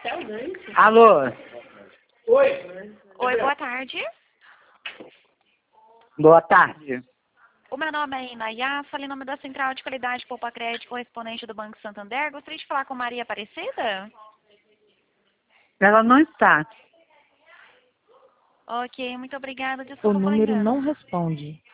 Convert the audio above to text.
Alô? Oi, boa tarde. Boa tarde. O meu nome é Inayá, falei em nome da Central de Qualidade Poupa Crédito, correspondente do Banco Santander. Gostaria de falar com Maria Aparecida? Ela não está. Ok, muito obrigada. O Desculpa pelo número engano. não responde.